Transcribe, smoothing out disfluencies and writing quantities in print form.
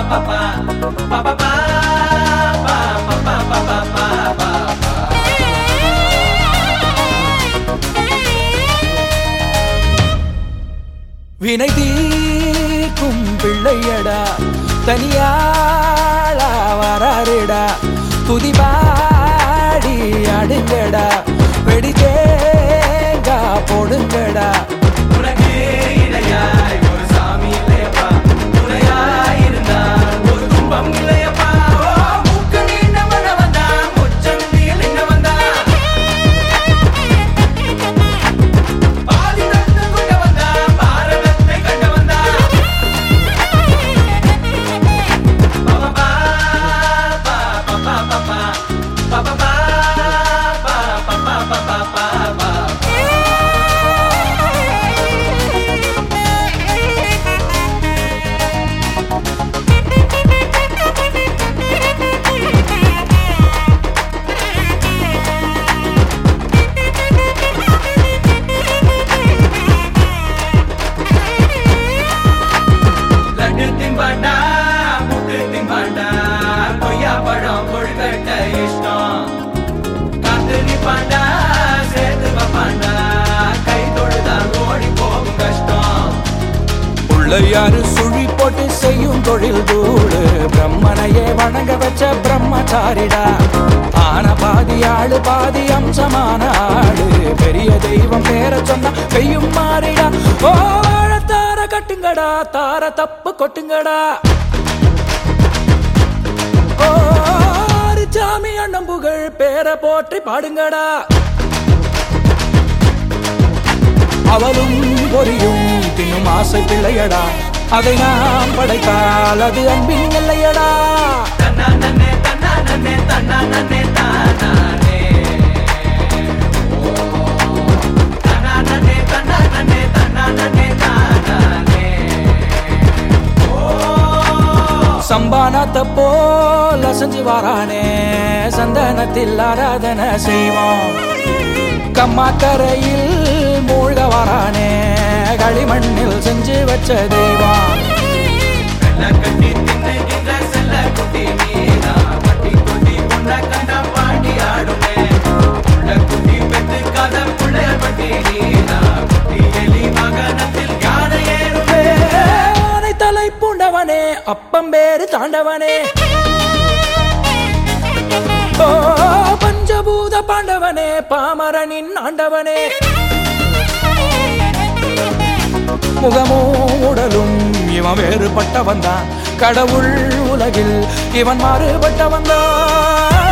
வினை தீர்க்கும் பிள்ளையடா தனியாளா வராருடா துதிபாடி அடுங்கடா வெடி தேங்கா போடுங்கடா யாரு சுழி போட்டு செய்யும் தொழில் தூடு பிரம்மனையே வணங்க வச்ச பிரம்மச்சாரிடா ஆன பாதி ஆளு பாதி அம்சமான ஆளு பெரிய தெய்வம் பேர சொன்னா பெய்யும் மாறிடா ஓ தார கட்டுங்கடா தார தப்பு கொட்டுங்கடா ஓ சாமி அண்ணன் புகழ் பேர போற்றி பாடுங்கடா அவளும் பொரியும் தின்னும் ஆசை பிள்ளையடா அதை நாம் படைத்தால் அது அன்பின் இல்லையடா சம்பானத்தை போல செஞ்சு வாரானே சந்தனத்தில் ஆராதனை செய்வோம் கம்மாக்கரையில் மூழ்க வரானே களிமண்ணில் செஞ்சு வச்ச தெய்வம் தலை பூண்டவனே அப்பம் பேரு தாண்டவனே ஓ பஞ்சபூத பாண்டவனே பாமரனின் ஆண்டவனே முகமும் உடலும் இவன் வேறுபட்டவன் தான் கடவுள் உலகில் இவன் மாறுபட்டவன் தான்